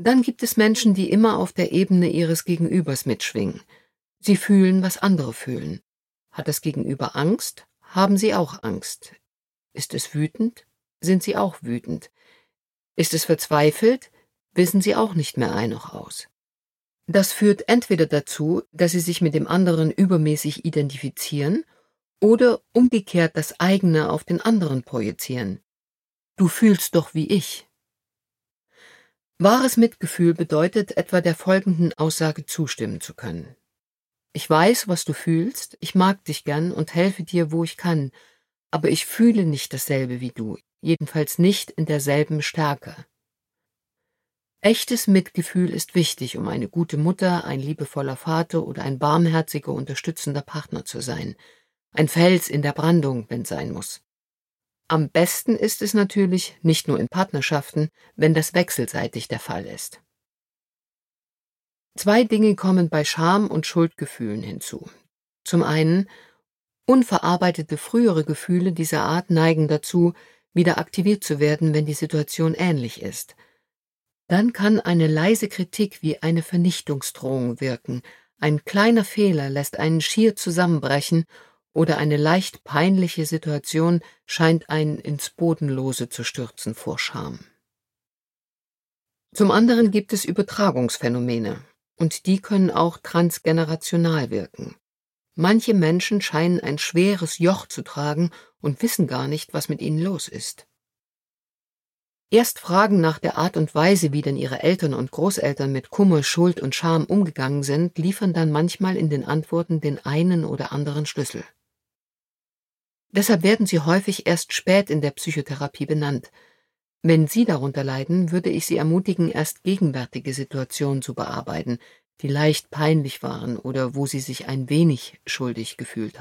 Dann gibt es Menschen, die immer auf der Ebene ihres Gegenübers mitschwingen. Sie fühlen, was andere fühlen. Hat das Gegenüber Angst, haben sie auch Angst. Ist es wütend, sind sie auch wütend. Ist es verzweifelt, wissen sie auch nicht mehr ein noch aus. Das führt entweder dazu, dass sie sich mit dem anderen übermäßig identifizieren oder umgekehrt das eigene auf den anderen projizieren. Du fühlst doch wie ich. Wahres Mitgefühl bedeutet etwa der folgenden Aussage zustimmen zu können. Ich weiß, was du fühlst, ich mag dich gern und helfe dir, wo ich kann, aber ich fühle nicht dasselbe wie du, jedenfalls nicht in derselben Stärke. Echtes Mitgefühl ist wichtig, um eine gute Mutter, ein liebevoller Vater oder ein barmherziger, unterstützender Partner zu sein. Ein Fels in der Brandung, wenn sein muss. Am besten ist es natürlich, nicht nur in Partnerschaften, wenn das wechselseitig der Fall ist. 2 Dinge kommen bei Scham- und Schuldgefühlen hinzu. Zum einen, unverarbeitete frühere Gefühle dieser Art neigen dazu, wieder aktiviert zu werden, wenn die Situation ähnlich ist. Dann kann eine leise Kritik wie eine Vernichtungsdrohung wirken, ein kleiner Fehler lässt einen schier zusammenbrechen oder eine leicht peinliche Situation scheint einen ins Bodenlose zu stürzen vor Scham. Zum anderen gibt es Übertragungsphänomene, und die können auch transgenerational wirken. Manche Menschen scheinen ein schweres Joch zu tragen und wissen gar nicht, was mit ihnen los ist. Erst Fragen nach der Art und Weise, wie denn ihre Eltern und Großeltern mit Kummer, Schuld und Scham umgegangen sind, liefern dann manchmal in den Antworten den einen oder anderen Schlüssel. Deshalb werden sie häufig erst spät in der Psychotherapie benannt. Wenn Sie darunter leiden, würde ich Sie ermutigen, erst gegenwärtige Situationen zu bearbeiten, die leicht peinlich waren oder wo Sie sich ein wenig schuldig gefühlt haben.